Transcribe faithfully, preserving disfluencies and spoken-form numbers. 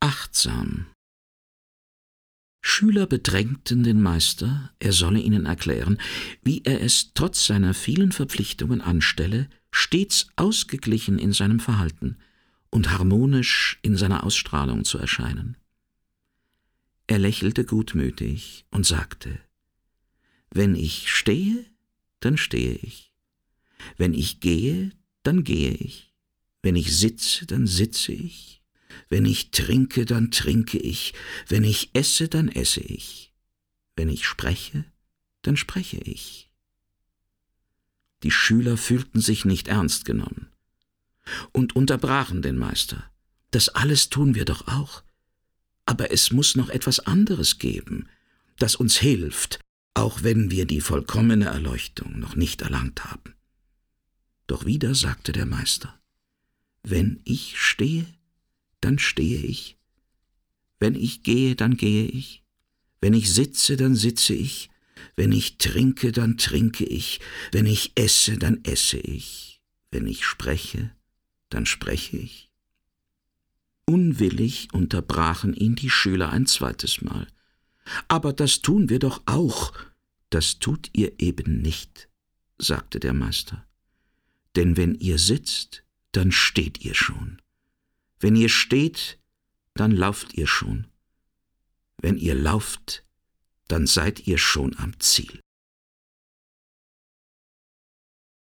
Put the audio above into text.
achtsam. Schüler bedrängten den Meister, er solle ihnen erklären, wie er es trotz seiner vielen Verpflichtungen anstelle, stets ausgeglichen in seinem Verhalten und harmonisch in seiner Ausstrahlung zu erscheinen. Er lächelte gutmütig und sagte: »Wenn ich stehe, dann stehe ich. Wenn ich gehe, dann gehe ich. Wenn ich sitze, dann sitze ich. Wenn ich trinke, dann trinke ich. Wenn ich esse, dann esse ich. Wenn ich spreche, dann spreche ich.« Die Schüler fühlten sich nicht ernst genommen und unterbrachen den Meister. »Das alles tun wir doch auch. Aber es muss noch etwas anderes geben, das uns hilft, auch wenn wir die vollkommene Erleuchtung noch nicht erlangt haben.« Doch wieder sagte der Meister: »Wenn ich stehe, dann stehe ich. Wenn ich gehe, dann gehe ich. Wenn ich sitze, dann sitze ich. Wenn ich trinke, dann trinke ich. Wenn ich esse, dann esse ich. Wenn ich spreche, dann spreche ich.« Unwillig unterbrachen ihn die Schüler ein zweites Mal. »Aber das tun wir doch auch.« »Das tut ihr eben nicht«, sagte der Meister. »Denn wenn ihr sitzt, dann steht ihr schon. Wenn ihr steht, dann lauft ihr schon. Wenn ihr lauft, dann seid ihr schon am Ziel.«